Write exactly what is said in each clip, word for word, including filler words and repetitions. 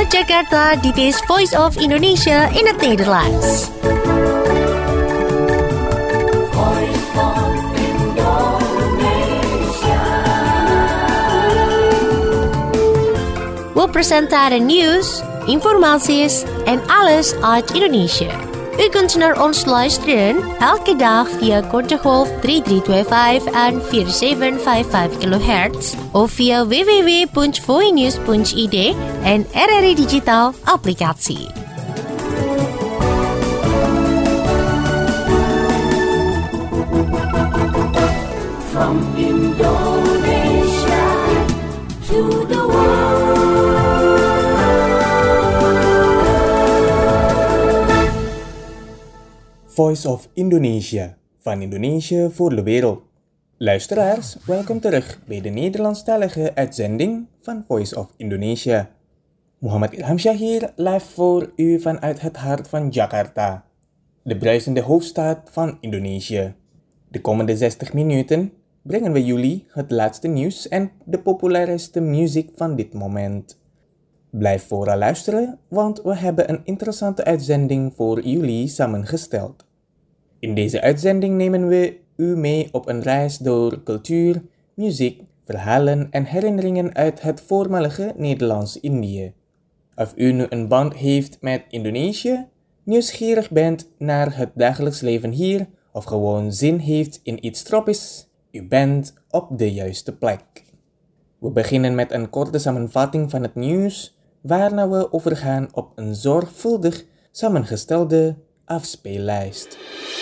Vanuit Jakarta, dit is Voice of Indonesia in het Nederlands. Voice of Indonesia. We presenteren nieuws, informaties en alles uit Indonesië. U kunt naar ons luisteren elke dag via kortegolf drie drie twee vijf en vier zeven vijf vijf kilohertz of via w w w punt voinews punt i d en R R I Digital applicatie. From Indonesia to the world. Voice of Indonesia, van Indonesië voor de wereld. Luisteraars, welkom terug bij de Nederlandstalige uitzending van Voice of Indonesia. Muhammad Ilhamshah hier, live voor u vanuit het hart van Jakarta, de bruisende hoofdstad van Indonesië. De komende zestig minuten brengen we jullie het laatste nieuws en de populairste muziek van dit moment. Blijf vooral luisteren, want we hebben een interessante uitzending voor jullie samengesteld. In deze uitzending nemen we u mee op een reis door cultuur, muziek, verhalen en herinneringen uit het voormalige Nederlands-Indië. Of u nu een band heeft met Indonesië, nieuwsgierig bent naar het dagelijks leven hier of gewoon zin heeft in iets tropisch, u bent op de juiste plek. We beginnen met een korte samenvatting van het nieuws, waarna we overgaan op een zorgvuldig samengestelde afspeellijst.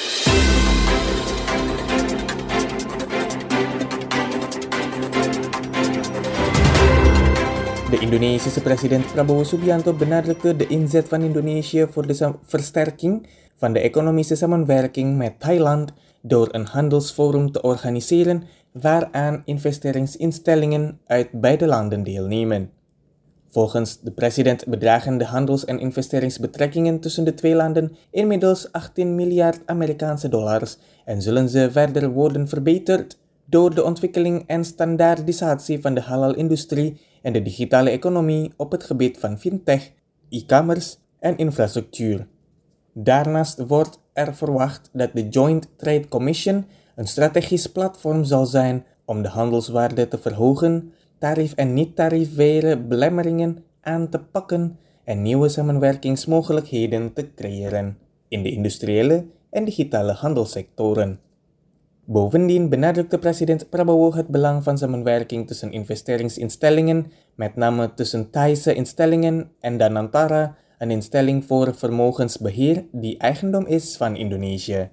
De Indonesische president Prabowo Subianto benadrukte de inzet van Indonesië voor de sam- versterking van de economische samenwerking met Thailand door een handelsforum te organiseren waaraan investeringsinstellingen uit beide landen deelnemen. Volgens de president bedragen de handels- en investeringsbetrekkingen tussen de twee landen inmiddels achttien miljard Amerikaanse dollars en zullen ze verder worden verbeterd door de ontwikkeling en standaardisatie van de halal-industrie en de digitale economie op het gebied van fintech, e-commerce en infrastructuur. Daarnaast wordt er verwacht dat de Joint Trade Commission een strategisch platform zal zijn om de handelswaarde te verhogen, tarief- en niet-tarifaire belemmeringen aan te pakken en nieuwe samenwerkingsmogelijkheden te creëren in de industriële en digitale handelssectoren. Bovendien benadrukte president Prabowo het belang van samenwerking tussen investeringsinstellingen, met name tussen Thaise instellingen en Danantara, een instelling voor vermogensbeheer die eigendom is van Indonesië.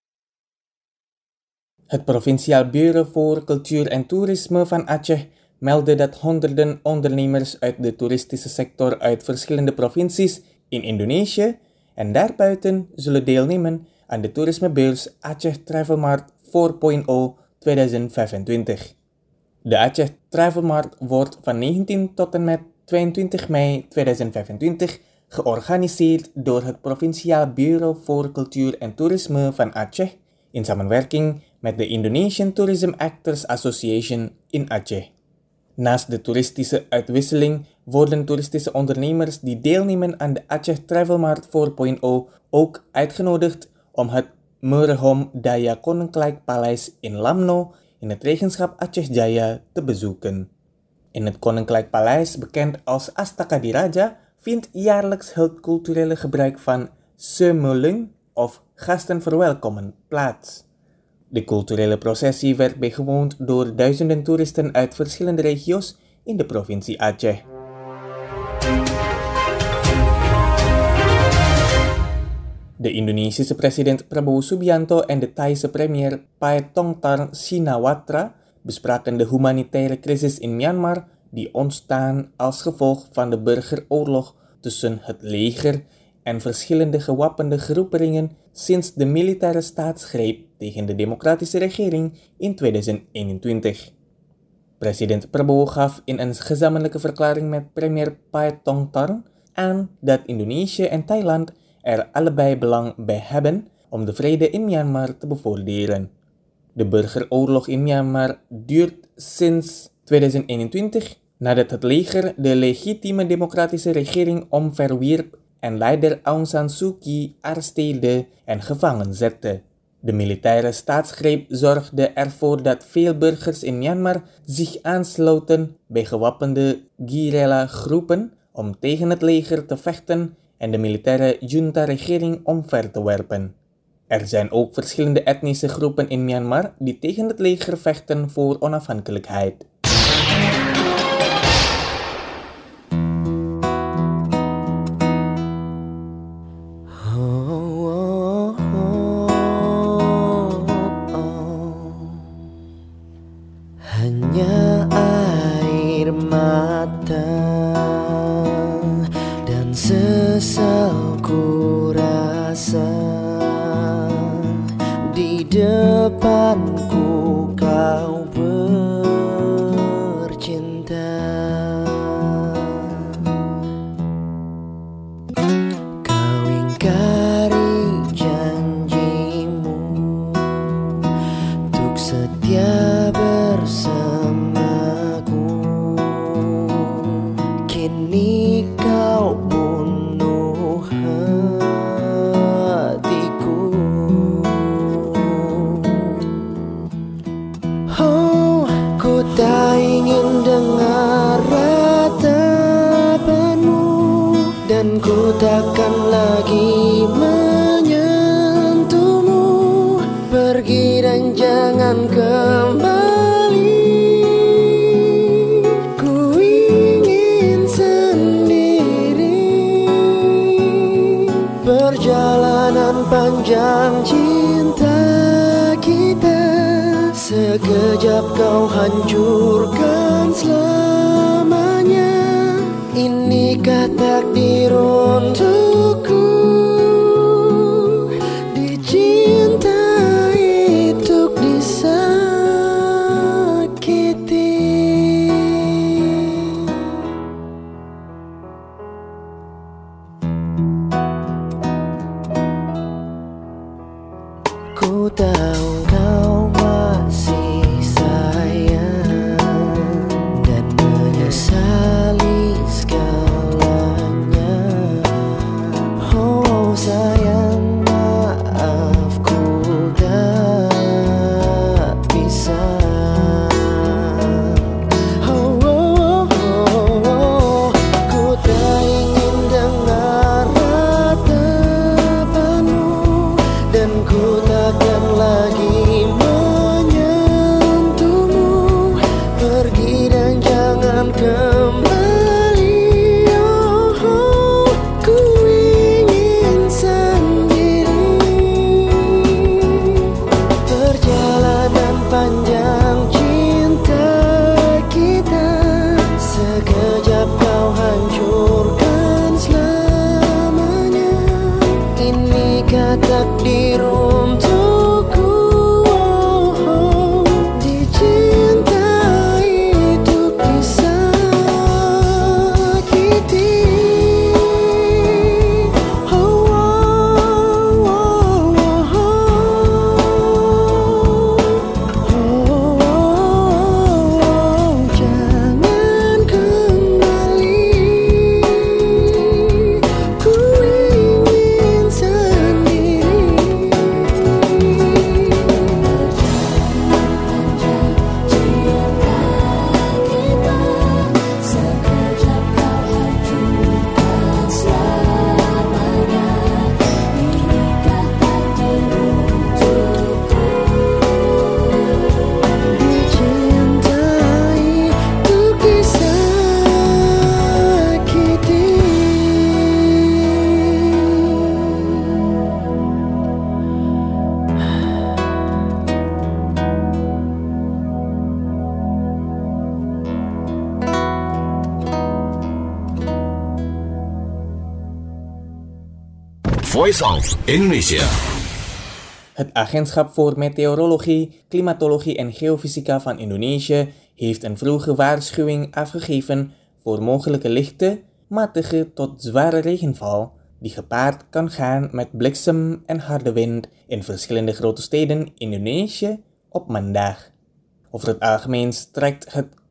Het Provinciaal Bureau voor Cultuur en Toerisme van Aceh meldde dat honderden ondernemers uit de toeristische sector uit verschillende provincies in Indonesië en daarbuiten zullen deelnemen aan de toerismebeurs Aceh Travel Mart vier punt nul tweeduizend vijfentwintig. De Aceh Travel Mart wordt van negentien tot en met tweeëntwintig mei tweeduizend vijfentwintig georganiseerd door het Provinciaal Bureau voor Cultuur en Toerisme van Aceh in samenwerking met de Indonesian Tourism Actors Association in Aceh. Naast de toeristische uitwisseling worden toeristische ondernemers die deelnemen aan de Aceh Travel Mart vier punt nul ook uitgenodigd om het Merehom Daya Koninklijk Paleis in Lamno in het regenschap Aceh Jaya te bezoeken. In het Koninklijk Paleis, bekend als Astaka Diraja, vindt jaarlijks het culturele gebruik van Semeulung of gasten verwelkomen plaats. De culturele processie werd bijgewoond door duizenden toeristen uit verschillende regio's in de provincie Aceh. De Indonesische president Prabowo Subianto en de Thaise premier Paetongtarn Shinawatra bespraken de humanitaire crisis in Myanmar die ontstaan als gevolg van de burgeroorlog tussen het leger en verschillende gewapende groeperingen sinds de militaire staatsgreep tegen de democratische regering in tweeduizend eenentwintig. President Prabowo gaf in een gezamenlijke verklaring met premier Paetongtarn aan dat Indonesië en Thailand er allebei belang bij hebben om de vrede in Myanmar te bevorderen. De burgeroorlog in Myanmar duurt sinds tweeduizend eenentwintig nadat het leger de legitieme democratische regering omverwierp en leider Aung San Suu Kyi arresteerde en gevangen zette. De militaire staatsgreep zorgde ervoor dat veel burgers in Myanmar zich aansloten bij gewapende guerrilla-groepen om tegen het leger te vechten en de militaire junta-regering omver te werpen. Er zijn ook verschillende etnische groepen in Myanmar die tegen het leger vechten voor onafhankelijkheid. Hanya air mata dan sesal ku rasa di depanku kau bercinta. Kau ingkari janjimu untuk setia bersamaku. Kini kau bunuh hatiku. Oh, ku tak ingin dengar ratapanmu, dan ku takkan lagi menyentuhmu. Pergi dan jangan kembali. Ku ingin sendiri. Perjalanan panjang cinta kita, sekejap kau hancurkan selamanya. Inikah takdir untukku dicintai untuk disakiti. Ku tahu kau masih sayang dan menyesali segalanya. Oh sayang, maaf ku tak bisa. Oh, oh, oh, oh. Ku tak ingin dengar ratapanmu, dan ku takkan lagi menyentuhmu. Pergi dan jangan kembali. Oh, oh, ku ingin sendiri. Perjalanan panjang cinta kita, sekejap kau hancurkan selamanya. Inikah takdir untukku, oh, oh, dicintai untuk disakiti. Oh, oh, oh, oh, oh. Oh, jangan kembali. Ku ingin sendiri. Dicintai untuk disakiti. Voice of Indonesia. Het Agentschap voor Meteorologie, Klimatologie en Geofysica van Indonesië heeft een vroege waarschuwing afgegeven voor mogelijke lichte, matige tot zware regenval die gepaard kan gaan met bliksem en harde wind in verschillende grote steden in Indonesië op maandag. Over het algemeen strekt het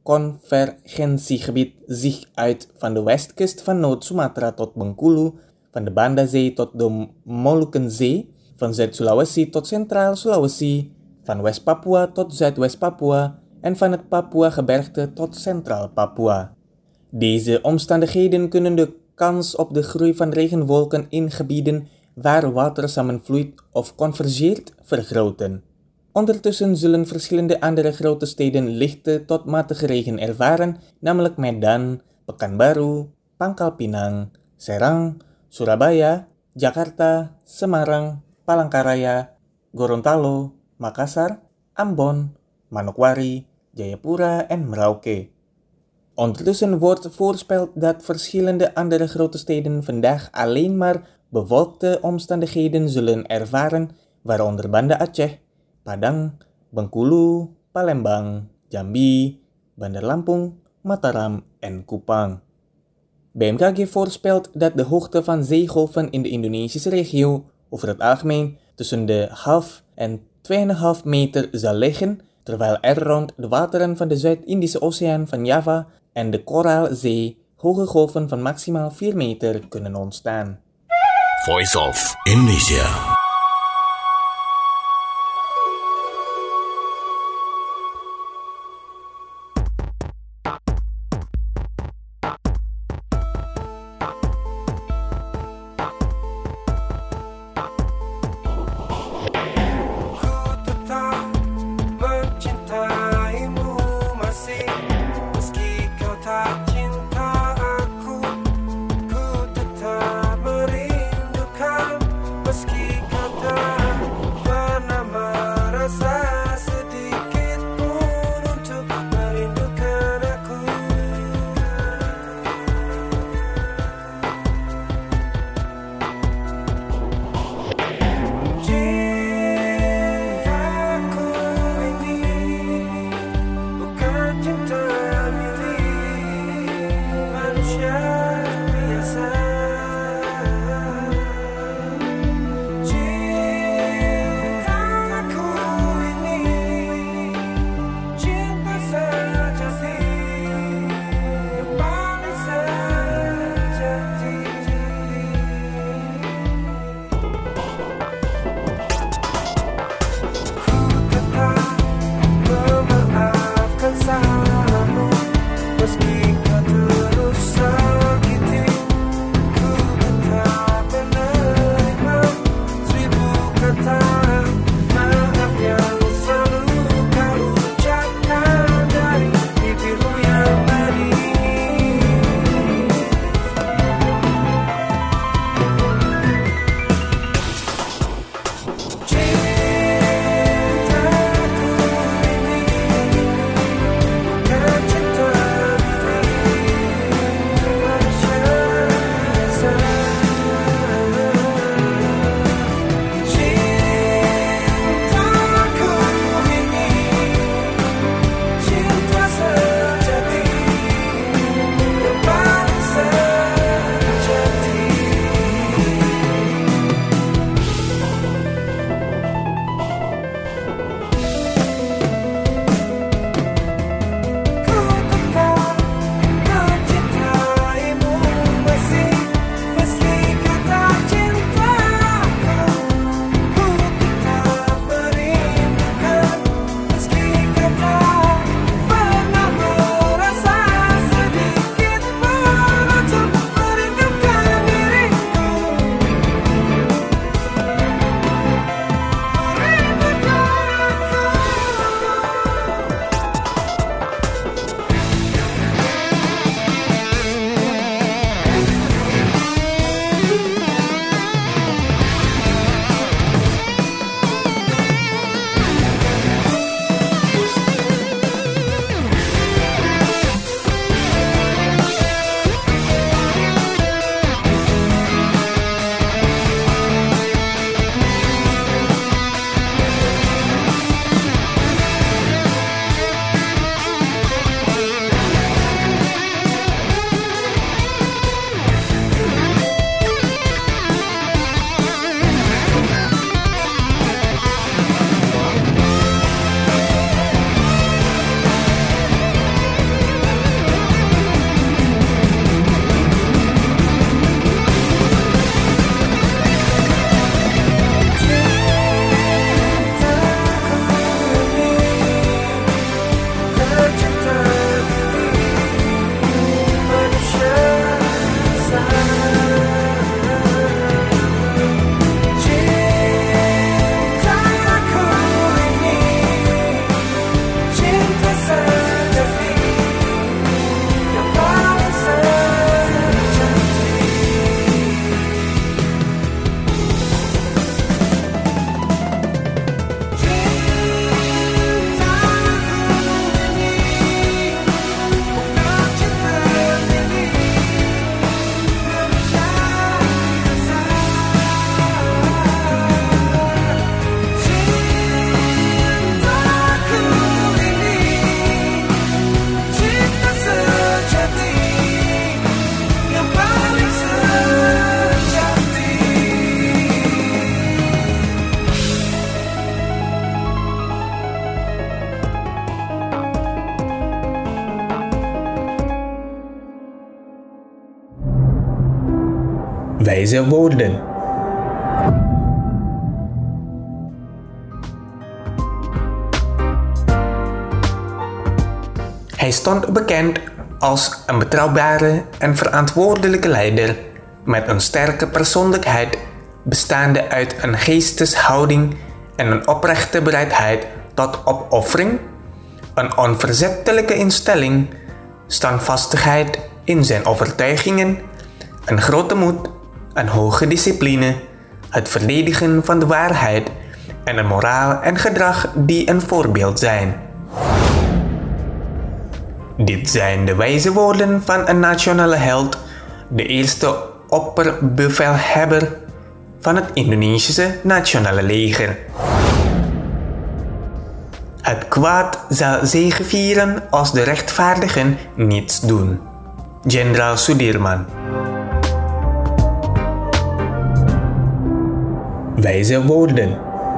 convergentiegebied zich uit van de westkust van Noord-Sumatra tot Bengkulu, van de Banda Zee tot de Molukenzee, van Zuid-Sulawesi tot Centraal-Sulawesi, van West-Papua tot Zuidwest-Papua en van het Papua-gebergte tot Centraal-Papua. Deze omstandigheden kunnen de kans op de groei van regenwolken in gebieden waar water samenvloeit of convergeert vergroten. Ondertussen zullen verschillende andere grote steden lichte tot matige regen ervaren, namelijk Medan, Pekanbaru, Pangkal Pinang, Serang, Surabaya, Jakarta, Semarang, Palangkaraya, Gorontalo, Makassar, Ambon, Manokwari, Jayapura en Merauke. Ondertussen wordt voorspeld dat verschillende andere grote steden vandaag alleen maar bewolkte omstandigheden zullen ervaren, waaronder Banda Aceh, Padang, Bengkulu, Palembang, Jambi, Bandar Lampung, Mataram en Kupang. B M K G voorspelt dat de hoogte van zeegolven in de Indonesische regio over het algemeen tussen de half en twee komma vijf meter zal liggen, terwijl er rond de wateren van de Zuid-Indische Oceaan van Java en de Koraalzee hoge golven van maximaal vier meter kunnen ontstaan. Voice of Indonesia. Meski Wijze woorden. Hij stond bekend als een betrouwbare en verantwoordelijke leider met een sterke persoonlijkheid bestaande uit een geesteshouding en een oprechte bereidheid tot opoffering, een onverzettelijke instelling, standvastigheid in zijn overtuigingen, een grote moed, een hoge discipline, het verdedigen van de waarheid en een moraal en gedrag die een voorbeeld zijn. Dit zijn de wijze woorden van een nationale held, de eerste opperbevelhebber van het Indonesische nationale leger. Het kwaad zal zegevieren als de rechtvaardigen niets doen. Jenderal Sudirman. Wijze woorden.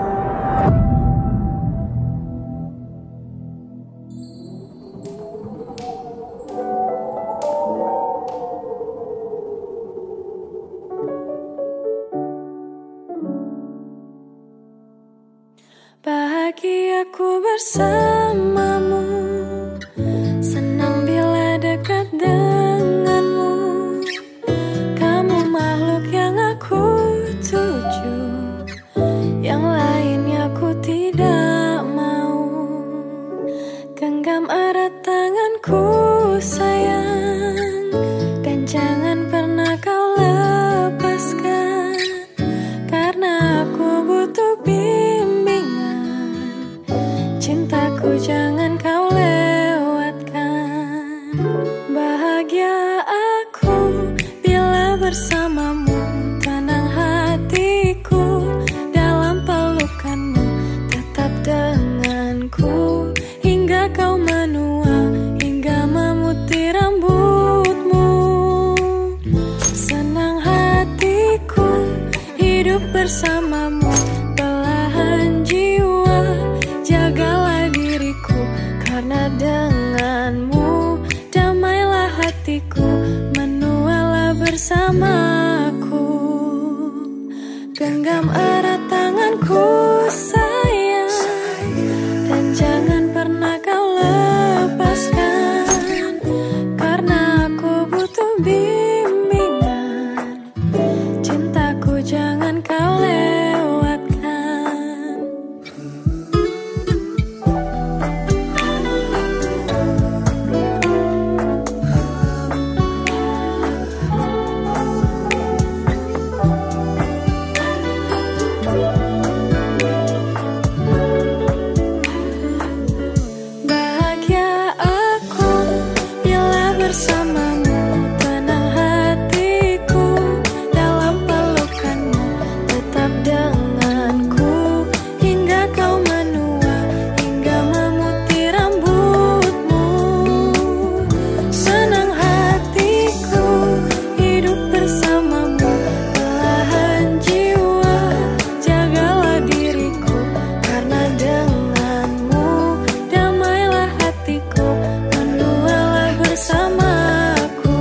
Bahagiaku bersamamu, senang bila dekat denganmu. Kamu makhluk yang aku tuju, yang lainnya aku tidak mau. Genggam erat tanganku sayang, dan jangan pernah kau lepaskan, karena aku butuh bimbingan. Cintaku jangan kau lewatkan. Bahagia aku bila bersamamu, tenang hatiku dalam pelukanmu. Tetap denganku hingga kau menua, hingga memutih rambutmu. Senang hatiku hidup bersamamu, belahan jiwa jagalah diriku, karena denganmu damailah hatiku, menualah bersamaku. Genggam erat tanganku sayang, dan jangan pernah kau lepaskan, karena aku butuh bimbingan. Cintaku jangan kau lewatkan. Bahagia aku bila bersamamu, tenang hatiku dalam pelukanmu. Tetap denganku hingga kau menua, hingga memutih rambutmu. Senang hatiku hidup bersamamu, belahan jiwa jagalah diriku, karena denganmu damailah hatiku, menualah bersamaku.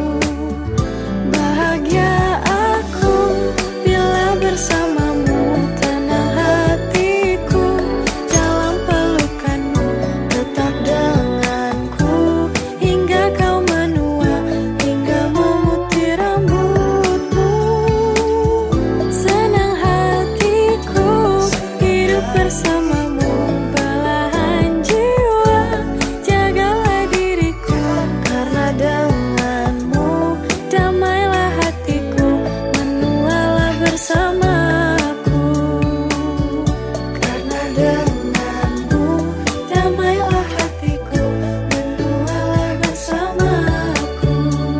Bahagia aku bila bersamamu, tenang hatiku dalam pelukanmu. Tetap denganku hingga kau menua, hingga memutih rambutmu. Senang hatiku hidup bersamamu, belahan jiwa jagalah diriku, karena denganmu damailah hatiku, menualah bersamaku. Karena denganmu damailah hatiku, menualah bersamaku.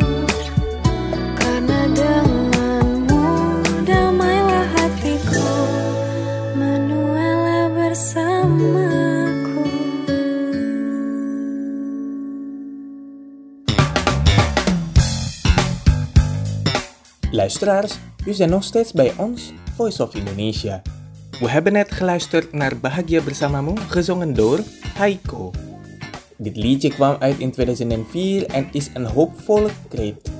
Karena denganmu damailah hatiku, menualah bersamaku. Luisteraars, u bent nog steeds bij ons, Voice of Indonesia. We hebben net geluisterd naar Bahagia Bersamamu, gezongen door Haiko. Dit liedje kwam uit in tweeduizend vier en is een hoopvolle kreet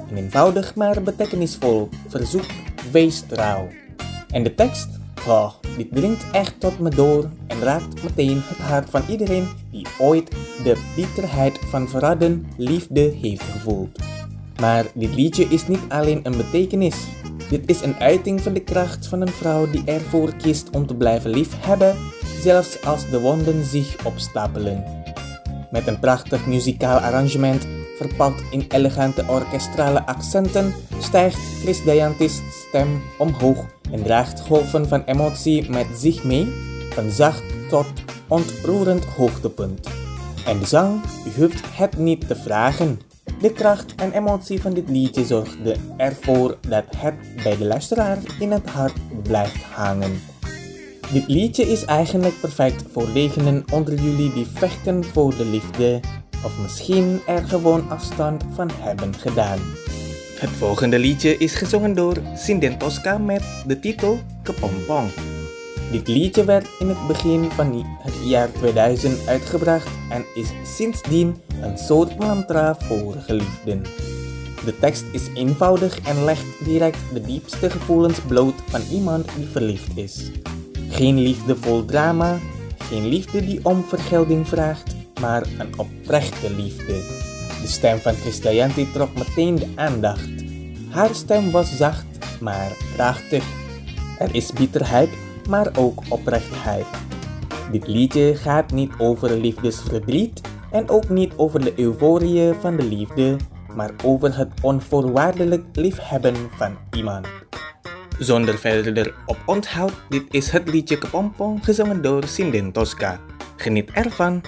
Een eenvoudig maar betekenisvol verzoek, wees trouw. En de tekst? Oh, dit dringt echt tot me door en raakt meteen het hart van iedereen die ooit de bitterheid van verraden liefde heeft gevoeld. Maar dit liedje is niet alleen een betekenis. Dit is een uiting van de kracht van een vrouw die ervoor kiest om te blijven liefhebben, zelfs als de wonden zich opstapelen. Met een prachtig muzikaal arrangement, verpakt in elegante orkestrale accenten, stijgt Krisdayanti's stem omhoog en draagt golven van emotie met zich mee, van zacht tot ontroerend hoogtepunt. En de zang, u hoeft het niet te vragen. De kracht en emotie van dit liedje zorgde ervoor dat het bij de luisteraar in het hart blijft hangen. Dit liedje is eigenlijk perfect voor degenen onder jullie die vechten voor de liefde of misschien er gewoon afstand van hebben gedaan. Het volgende liedje is gezongen door Sinden Tosca met de titel Kepompong. Dit liedje werd in het begin van het jaar tweeduizend uitgebracht en is sindsdien een soort mantra voor geliefden. De tekst is eenvoudig en legt direct de diepste gevoelens bloot van iemand die verliefd is. Geen liefdevol drama, geen liefde die om vergelding vraagt, maar een oprechte liefde. De stem van Krisdayanti trok meteen de aandacht. Haar stem was zacht, maar krachtig. Er is bitterheid, maar ook oprechtheid. Dit liedje gaat niet over liefdesverdriet en ook niet over de euforie van de liefde, maar over het onvoorwaardelijk liefhebben van iemand. Zonder verder oponthoud, dit is het liedje Kepompong gezongen door Sinden Tosca. Geniet ervan!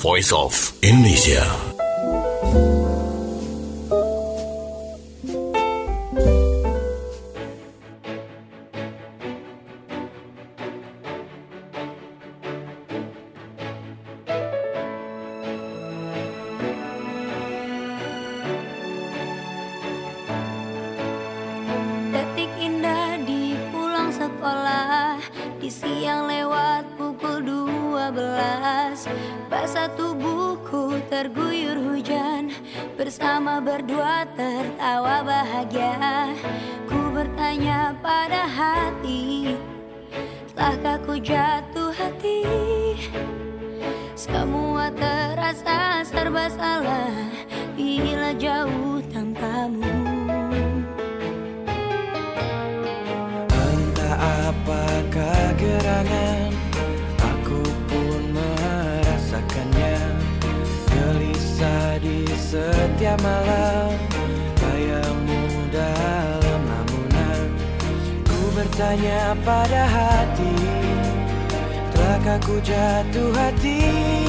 Voice of Indonesia. Detik indah di pulang sekolah, di siang lewat pukul dua belas. Basah tubuhku terguyur hujan, bersama berdua tertawa bahagia. Ku bertanya pada hati, telah ku jatuh hati? Semua terasa serba salah bila jauh tanpamu. Apakah gerangan, aku pun merasakannya. Gelisah di setiap malam, bayangmu dalam lamunan. Ku bertanya pada hati, telahkah ku jatuh hati?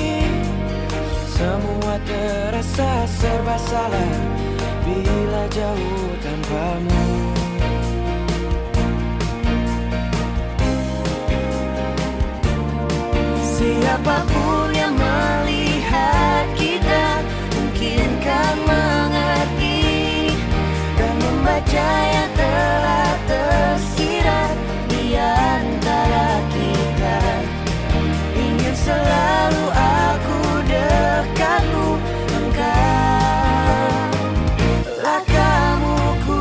Semua terasa serba salah bila jauh tanpamu. Siapapun yang melihat kita mungkin kan mengerti dan membaca yang telah tersirat di antara kita. Ingin selalu aku dekatmu, engkau lah kamuku.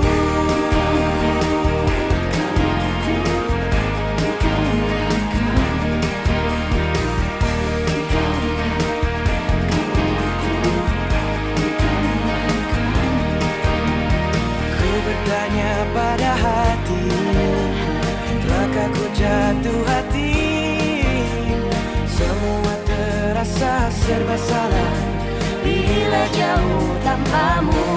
Bertanya pada hati, telahkah ku jatuh hati? Semua terasa serba salah bila jauh tanpamu.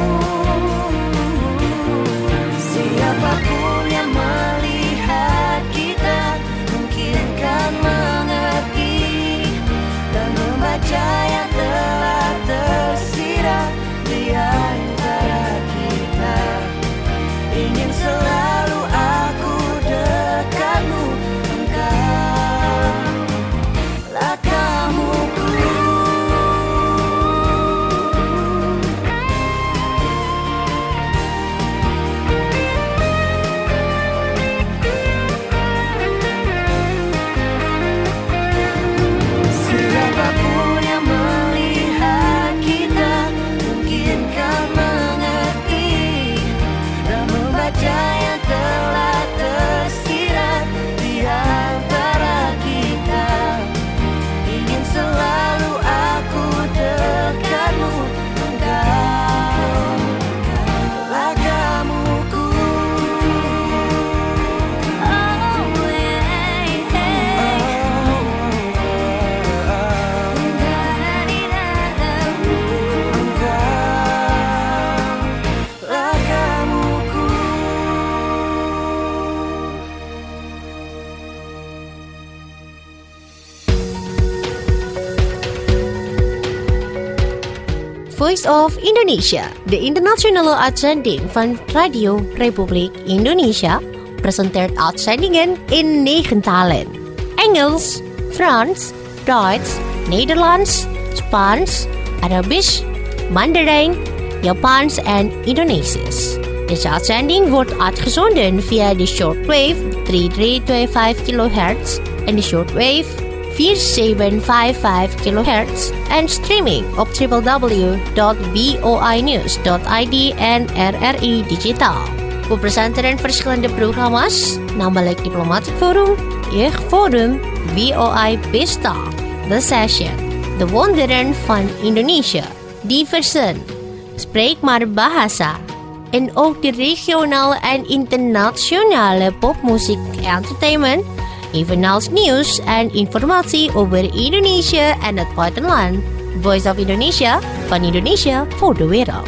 Siapapun yang melihat kita mungkin kan mengerti dan membaca yang telah tersirat di antara kita. Ingin selalu aku dekatmu, engkau lah kamuku. Siapapun yang melihat kita mungkin kan mengerti dan membaca yang telah tersirat di antara kita. Ingin selalu aku dekatmu, engkau lah kamuku. Oh, hey, hey. Engkau lah kamuku. Voice of Indonesia, de internationale uitzending van Radio Republiek Indonesia, presenteert uitzendingen in negen talen. Engels, Frans, Duits, Nederlands, Spaans, Arabisch, Mandarijn, Japans en Indonesisch. Deze uitzending wordt uitgezonden via de shortwave drie drie twee vijf kilohertz en de shortwave vier zeven vijf vijf kilohertz en streaming op w w w dot voi news dot i d en R R I Digitaal. We presenteren verschillende programma's, namelijk Diplomatic Forum, Jeugdforum, V O I Pesta, The Session, De Wonderen van Indonesië, Diversen, Spreek maar Bahasa, en ook de regionale en internationale popmuziek entertainment, evenals nieuws en informatie over Indonesië en het buitenland. Voice of Indonesia, van Indonesia voor de wereld.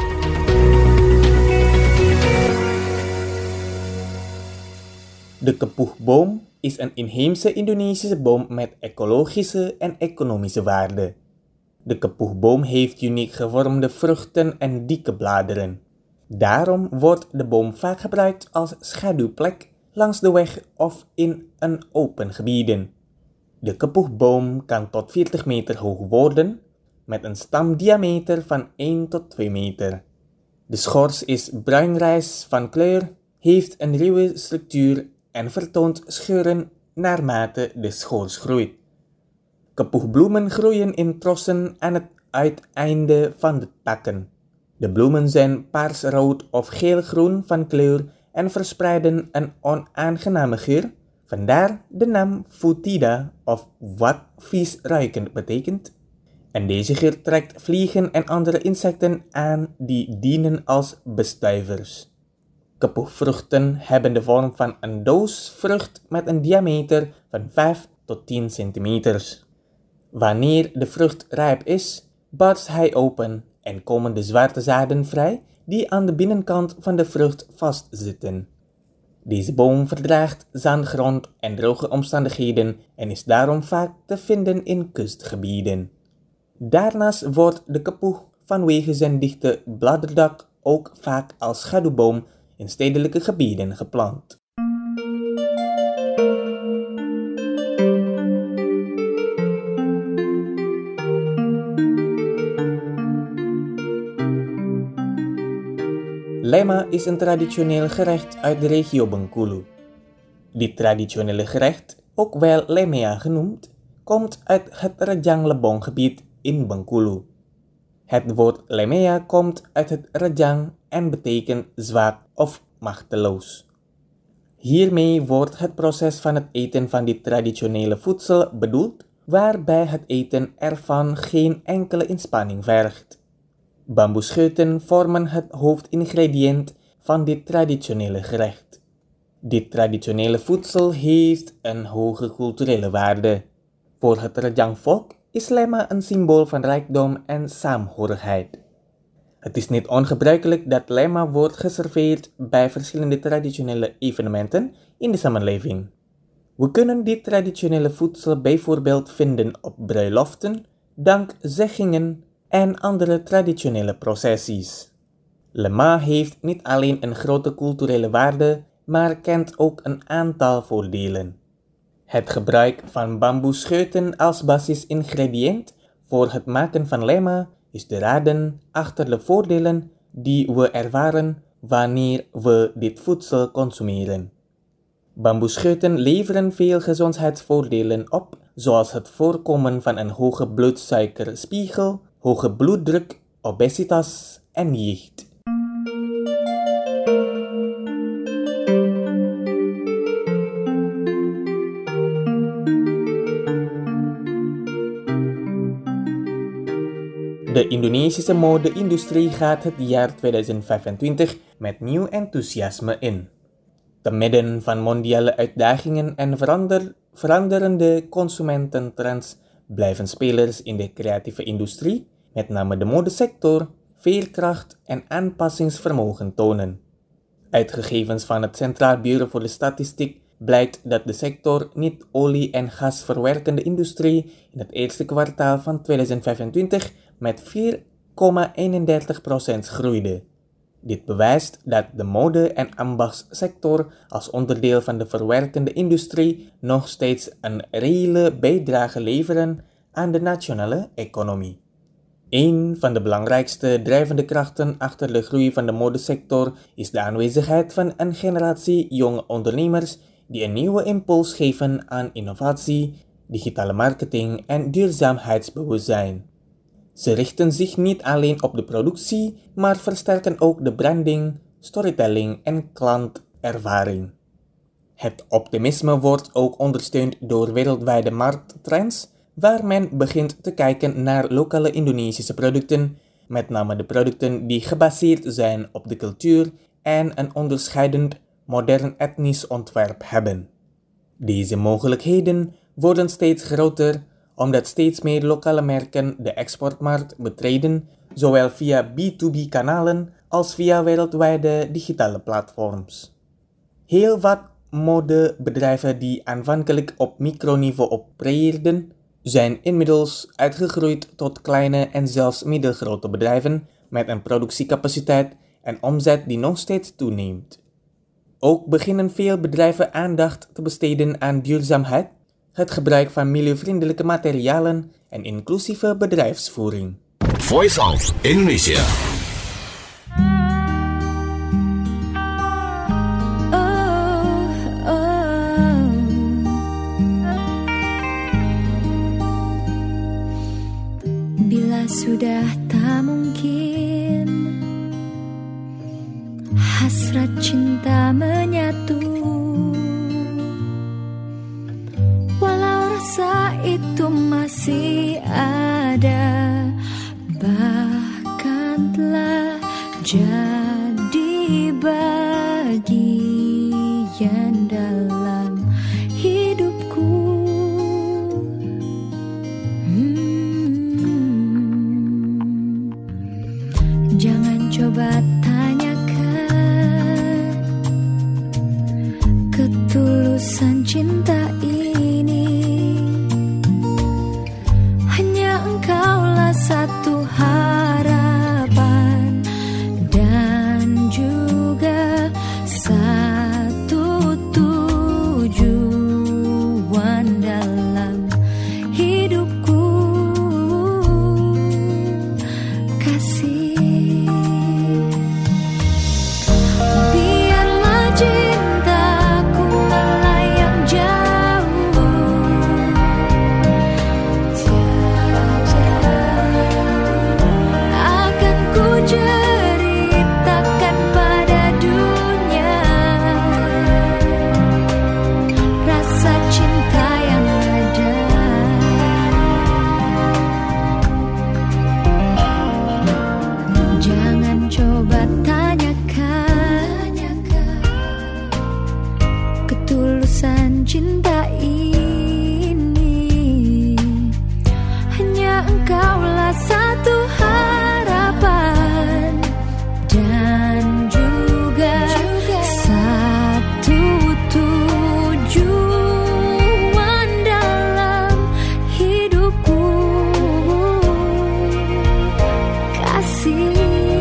De kepoegboom is een inheemse Indonesische boom met ecologische en economische waarde. De kepoegboom heeft uniek gevormde vruchten en dikke bladeren. Daarom wordt de boom vaak gebruikt als schaduwplek langs de weg of in een open gebieden. De kepoegboom kan tot veertig meter hoog worden, met een stamdiameter van één tot twee meter. De schors is bruinrijs van kleur, heeft een ruwe structuur en vertoont scheuren naarmate de schors groeit. Kepoegbloemen groeien in trossen aan het uiteinde van de takken. De bloemen zijn paarsrood of geelgroen van kleur en verspreiden een onaangename geur, vandaar de naam Fotida of wat vies ruikend betekent. En deze geur trekt vliegen en andere insecten aan die dienen als bestuivers. Kepoegvruchten hebben de vorm van een doosvrucht met een diameter van vijf tot tien centimeter. Wanneer de vrucht rijp is, barst hij open en komen de zwarte zaden vrij die aan de binnenkant van de vrucht vastzitten. Deze boom verdraagt zandgrond en droge omstandigheden en is daarom vaak te vinden in kustgebieden. Daarnaast wordt de kepoeg vanwege zijn dichte bladerdak ook vaak als schaduwboom in stedelijke gebieden geplant. Lema is een traditioneel gerecht uit de regio Bengkulu. Dit traditionele gerecht, ook wel lemea genoemd, komt uit het Rejang Lebong gebied in Bengkulu. Het woord lemea komt uit het Rejang en betekent zwak of machteloos. Hiermee wordt het proces van het eten van dit traditionele voedsel bedoeld, waarbij het eten ervan geen enkele inspanning vergt. Bamboescheuten vormen het hoofdingrediënt van dit traditionele gerecht. Dit traditionele voedsel heeft een hoge culturele waarde. Voor het Rejang-volk is lema een symbool van rijkdom en saamhorigheid. Het is niet ongebruikelijk dat lema wordt geserveerd bij verschillende traditionele evenementen in de samenleving. We kunnen dit traditionele voedsel bijvoorbeeld vinden op bruiloften, dankzeggingen en andere traditionele processies. Lema heeft niet alleen een grote culturele waarde, maar kent ook een aantal voordelen. Het gebruik van bamboescheuten als basisingrediënt voor het maken van lema is de raden achter de voordelen die we ervaren wanneer we dit voedsel consumeren. Bamboescheuten leveren veel gezondheidsvoordelen op, zoals het voorkomen van een hoge bloedsuikerspiegel, hoge bloeddruk, obesitas en jicht. De Indonesische mode-industrie gaat het jaar tweeduizend vijfentwintig met nieuw enthousiasme in. Te midden van mondiale uitdagingen en verander, veranderende consumententrends blijven spelers in de creatieve industrie, met name de modesector, veerkracht en aanpassingsvermogen tonen. Uit gegevens van het Centraal Bureau voor de Statistiek blijkt dat de sector niet-olie- en gasverwerkende industrie in het eerste kwartaal van tweeduizend vijfentwintig met vier komma eenendertig procent groeide. Dit bewijst dat de mode- en ambachtssector als onderdeel van de verwerkende industrie nog steeds een reële bijdrage leveren aan de nationale economie. Een van de belangrijkste drijvende krachten achter de groei van de modesector is de aanwezigheid van een generatie jonge ondernemers die een nieuwe impuls geven aan innovatie, digitale marketing en duurzaamheidsbewustzijn. Ze richten zich niet alleen op de productie, maar versterken ook de branding, storytelling en klantervaring. Het optimisme wordt ook ondersteund door wereldwijde markttrends, waar men begint te kijken naar lokale Indonesische producten, met name de producten die gebaseerd zijn op de cultuur en een onderscheidend modern etnisch ontwerp hebben. Deze mogelijkheden worden steeds groter, omdat steeds meer lokale merken de exportmarkt betreden, zowel via B twee B kanalen als via wereldwijde digitale platforms. Heel wat modebedrijven die aanvankelijk op microniveau opereerden, zijn inmiddels uitgegroeid tot kleine en zelfs middelgrote bedrijven met een productiecapaciteit en omzet die nog steeds toeneemt. Ook beginnen veel bedrijven aandacht te besteden aan duurzaamheid, het gebruik van milieuvriendelijke materialen en inclusieve bedrijfsvoering. Voice of Indonesia. Sudah tak mungkin hasrat cinta menyatu, walau rasa itu masih ada, bahkan telah jadi bagian dalam hidupku. Jangan coba tanyakan ketulusan cinta ini. Hanya engkaulah satu harapan dan juga satu tujuan dalam hidupku. Kasih cinta ini. Hanya engkaulah satu harapan dan juga, juga satu tujuan dalam hidupku. Kasih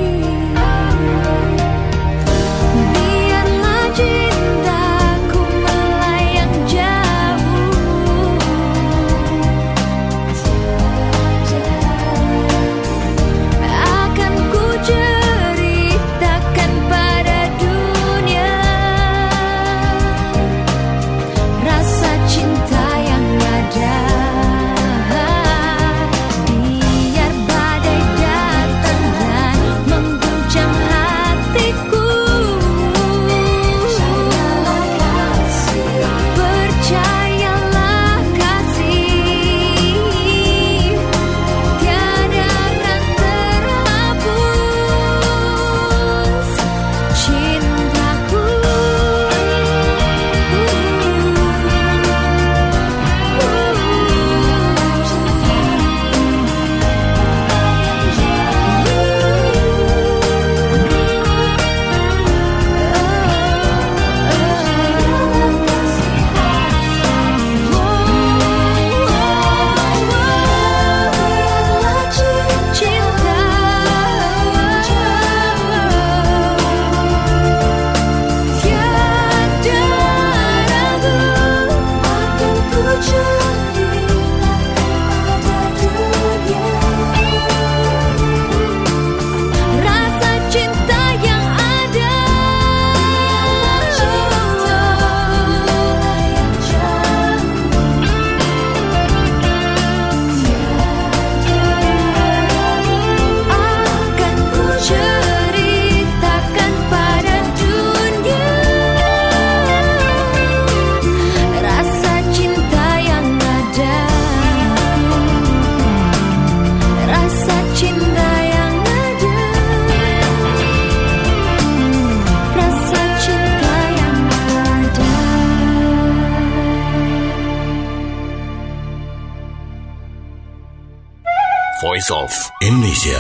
Voice of Indonesia.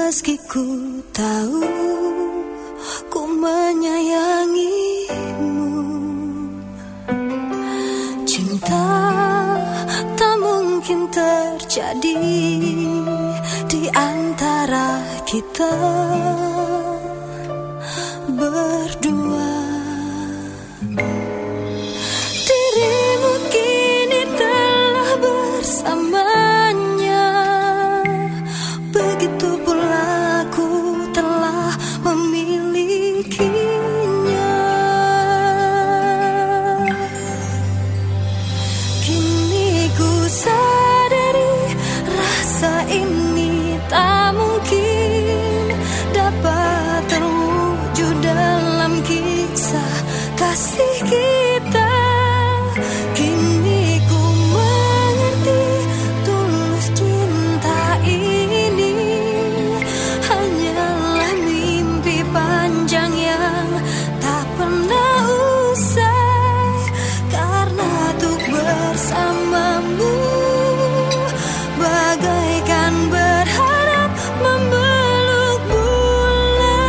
Meski ku tahu ku menyayangimu, cinta tak mungkin terjadi di antara kita berdua. Dirimu kini telah bersamanya, begitu pula aku telah memilikinya. Kini ku sadari rasa ini tak mungkin dapat terwujud dalam kisah kasih kita. Kini ku mengerti tulus cinta ini hanyalah mimpi panjang yang tak pernah usai. Karena untuk bersamamu bagaikan berharap memeluk bulan.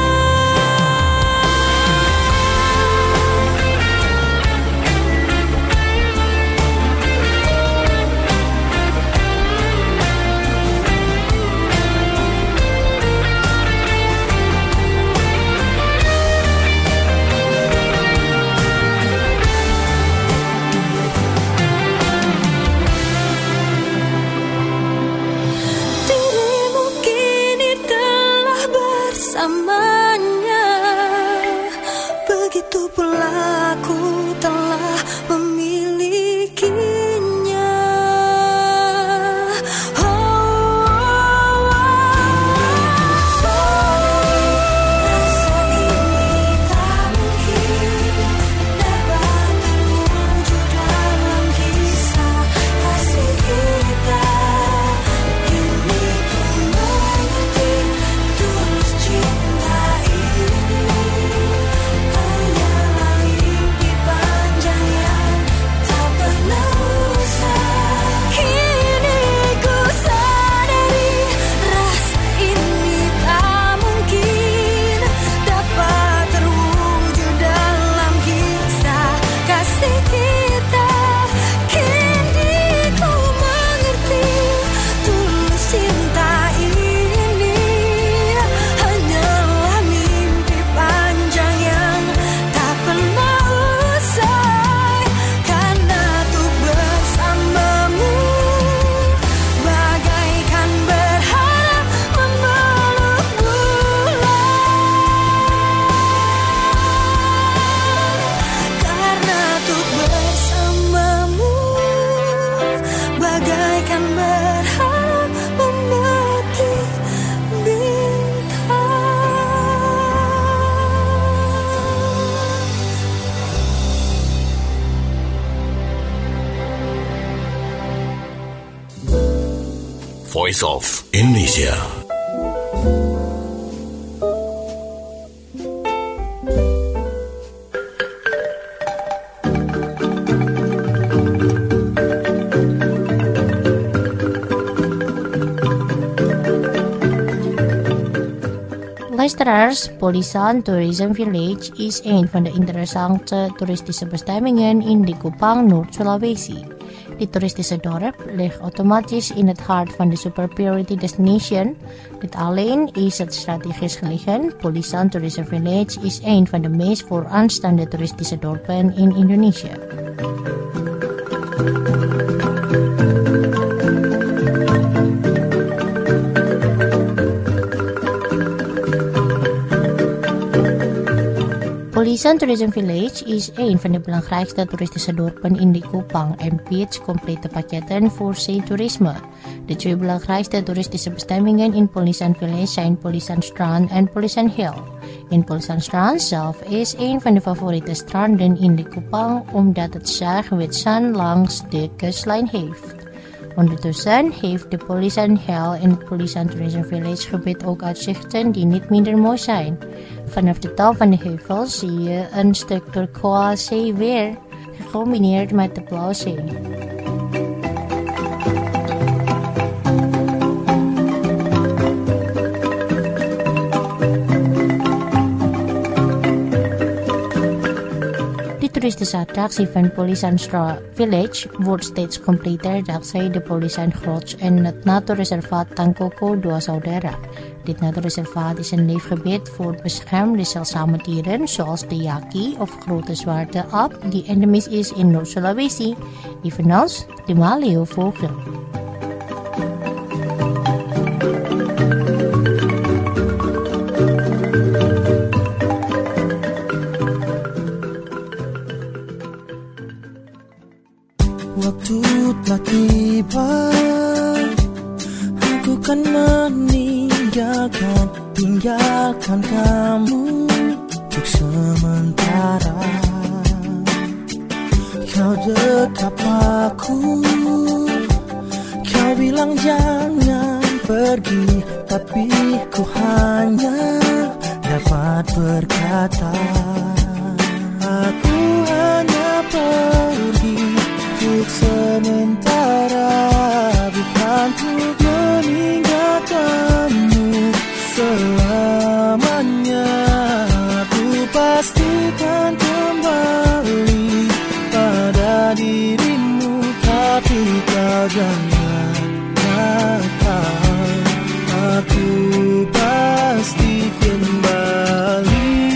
Dirimu kini telah bersamanya, begitu pula aku telah memilikinya. Oh, oh, oh. Rasa ini tak mungkin dapat terwujud dalam kisah kasih kita. Kini ku mengerti tulus cinta ini hanyalah mimpi panjang yang tak pernah usai. Kini ku sadari rasa ini tak mungkin dapat terwujud dalam kisah kasih kita. Kini ku mengerti tulus cinta ini hanyalah mimpi panjang yang tak pernah usai. Karena untuk bersamamu bagaikan berharap memeluk bulan. Karena untuk bersamamu bagaikan berharap memetik bintang. Voice of Indonesia. Luisteraars, Polisan Tourism Village is een van de interessante toeristische bestemmingen in de Kupang, Noord-Sulawesi. Dit toeristische dorp ligt automatisch in het hart van de Super Priority Destination. Niet alleen is het strategisch gelegen, Polisan Tourism Village is een van de meest vooraanstaande toeristische dorpen in Indonesië. Polisan Tourism Village is een van de belangrijkste toeristische dorpen in de Kupang en biedt complete pakketten voor zeetoerisme. De twee belangrijkste toeristische bestemmingen in Polisan Village zijn Polisan Strand en Polisan Hill. In Polisan Strand zelf is een van de favoriete stranden in de Kupang omdat het zaag wit zand langs de kustlijn heeft. Ondertussen heeft de Polisan Hill en het Polisan Tourism Village gebied ook uitzichten die niet minder mooi zijn. Vanaf de top van de heuvel zie je een stuk turquoise zee weer, gecombineerd met de blauwe zee. is de attractie van Polisandstra Village wordt steeds completer dankzij de Polisangrots en het natuurreservaat Tangkoko Dua Saudara. Dit natuurreservaat is een leefgebied voor beschermde zeldzame dieren zoals de yaki of grote zwarte aap die endemisch is in Noord-Sulawesi, evenals de maleeuwvogel. Waktu telah tiba, aku kan meninggalkan, tinggalkan kamu untuk sementara. Kau dekap aku, kau bilang jangan pergi, tapi ku hanya dapat berkata, aku hanya pergi untuk sementara, bukan untuk meninggalkanmu selamanya. Aku pastikan kembali pada dirimu, tapi kau jangan nakal. Aku pasti kembali.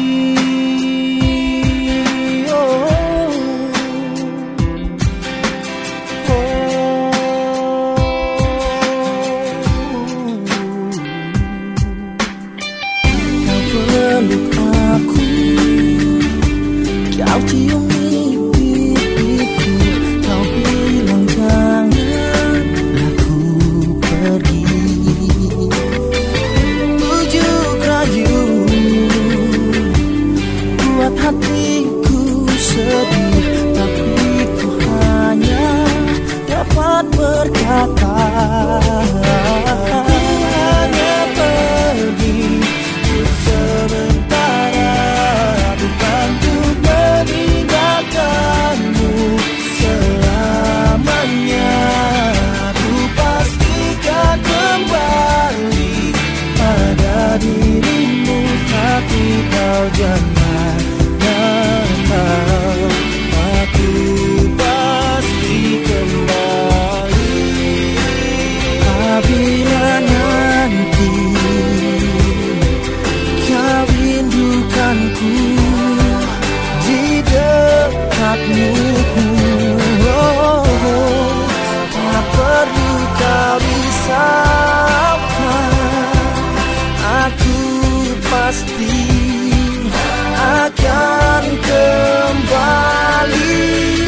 Kau ciumi pipiku, kau bilang janganlah ku pergi. Bujuk rayu buat hatiku sedih, tapi ku hanya dapat berkata, hanya pergi untuk sementara, bukan untuk meninggalkanmu selamanya. Aku pastikan kembali pada dirimu, tapi kau jangan nakal. Aku pasti kembali apabila nanti kau rindukanku di dekatmu. Oh, oh, tak perlu kau risaukan, aku pasti akan kembali.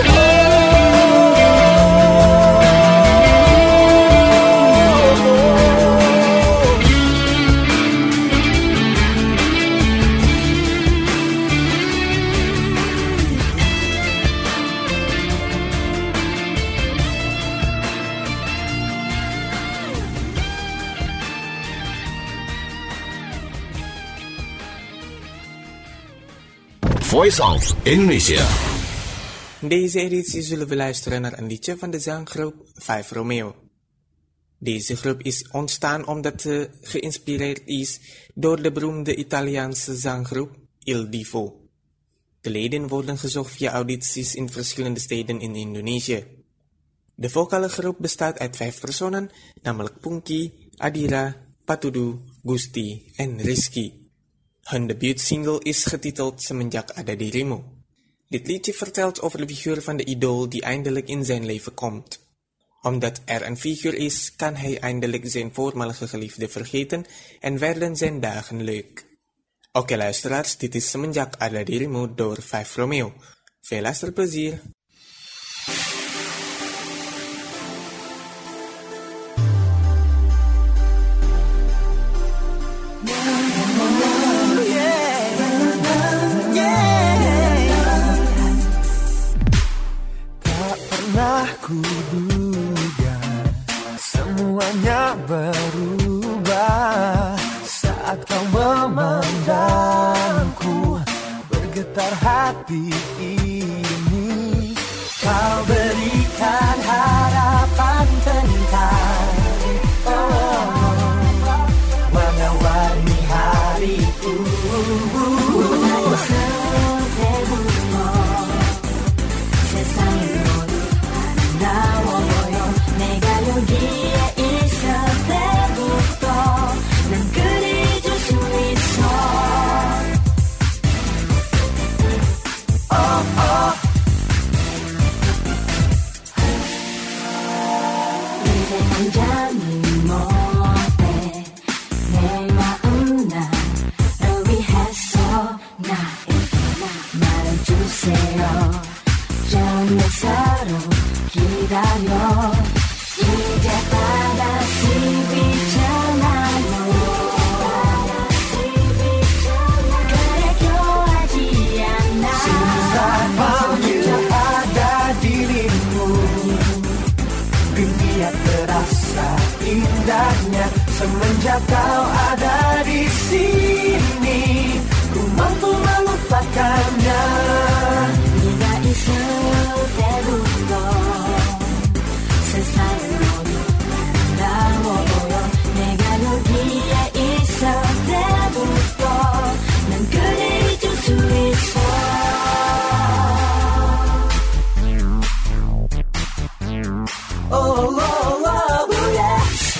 Voice of Indonesia. Deze editie zullen we luisteren naar een liedje van de zanggroep vijf Romeo. Deze groep is ontstaan omdat ze geïnspireerd is door de beroemde Italiaanse zanggroep Il Divo. De leden worden gezocht via audities in verschillende steden in Indonesië. De vocale groep bestaat uit vijf personen, namelijk Punky, Adira, Patudu, Gusti en Rizky. Hun debuutsingle is getiteld Semenjak Ada Dirimu. Dit liedje vertelt over de figuur van de idool die eindelijk in zijn leven komt. Omdat er een figuur is, kan hij eindelijk zijn voormalige geliefde vergeten en werden zijn dagen leuk. Oké luisteraars, dit is Semenjak Ada Dirimu door vijf Romeo. Veel luisterplezier! Kuduga semuanya berubah saat kau memandangku, bergetar hati ini. Kau berikan harapan tentang oh, warna-warni hariku. indahnya semenjak kau ada di sini. Ku mampu melupakannya. 네가 있어도 때부터 세상은 아름다워 보여. 내가 여기에 있을 때부터 난 그대 잊을 수 있어. Oh, oh, oh, oh, yeah.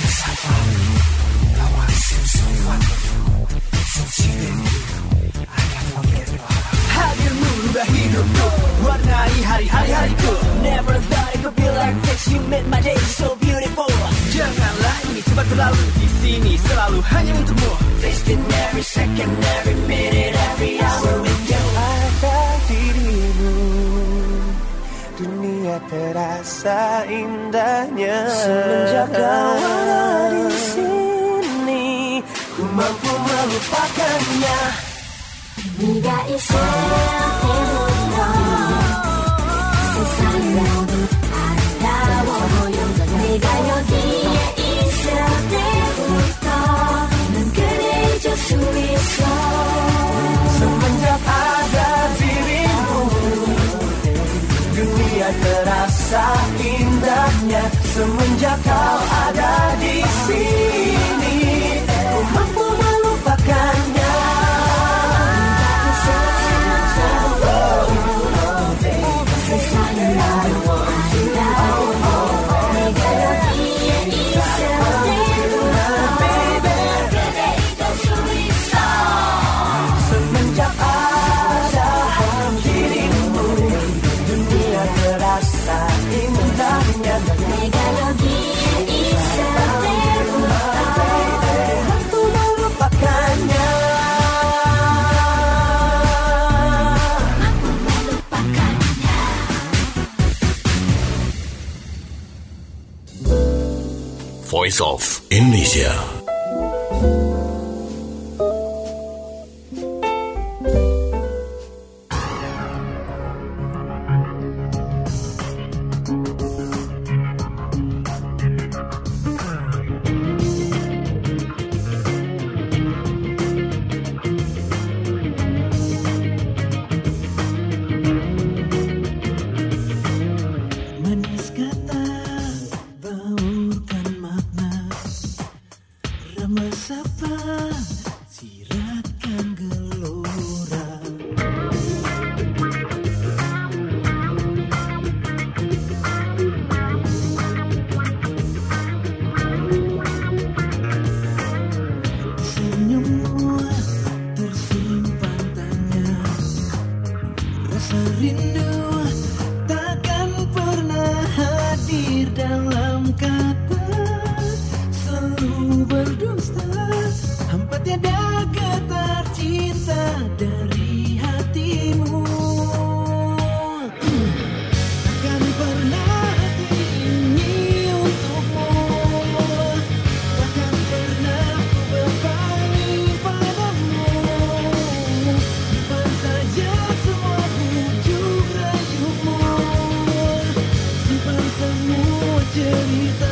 하길 물과 hidupku warnai hari-hari-hariku. Never thought it could be like this. You made my day so beautiful. Janganlah ini cepat berlalu. Di sini selalu hanya untukmu. Wasting every second, every minute, every hour with you. Ada dirimu, dunia terasa indahnya semenjak kau ada di sini. Ku mampu melupakannya. 네가 있을 때부터 세상이 모두 아름다워 보여. 내가 여기에 있을 때부터 난 그대 잊을 수 있어. Semenjak ada dirimu, dunia terasa indahnya semenjak kau ada di sini. Ku mampu melupakannya. Semenjak ada dirimu, dunia terasa indahnya. 내가 여기에 있을 때부터 Mampu melupakannya. Voice of Indonesia. Manis kata baurkan makna, ramah sapa siratkan gelora. Senyummu tersimpan tanya, rasa rindu takkan pernah hadir dalam kata. Selalu berdusta, hampa tiada getar cinta dari hatimu. Takkan pernah hati ini untukmu. Takkan pernah ku berpaling padamu. Simpan saja semua bujuk rayumu. Simpan semua cerita.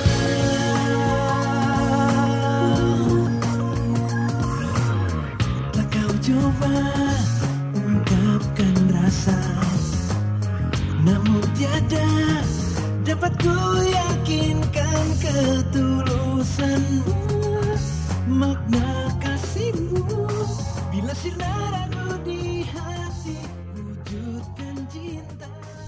Tak kau coba ungkapkan rasa, namun tiada dapat ku yakinkan ketulusanmu. Makna kasihmu bila sirna ragu di hati, wujudkan cinta.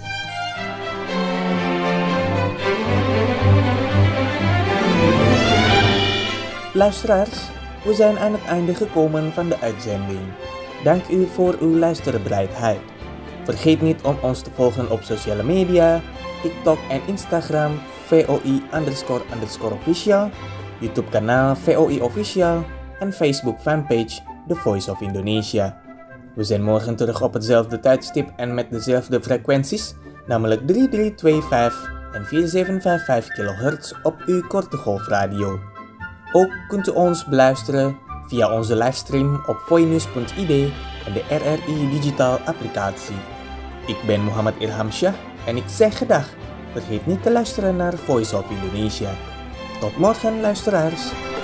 Luisteraars, we zijn aan het einde gekomen van de uitzending. Dank u voor uw luisterbereidheid. Vergeet niet om ons te volgen op sociale media, TikTok en Instagram V O I underscore underscore official, YouTube kanaal V O I official en Facebook fanpage The Voice of Indonesia. We zijn morgen terug op hetzelfde tijdstip en met dezelfde frequenties, namelijk drie drie twee vijf en vier zeven vijf vijf kilohertz op uw korte golfradio. Ook kunt u ons beluisteren via onze livestream op voinews punt i d en de R R I Digital applicatie. Ik ben Muhammad Ilham Shah en ik zeg gedag. Vergeet niet te luisteren naar Voice of Indonesia. Tot morgen luisteraars.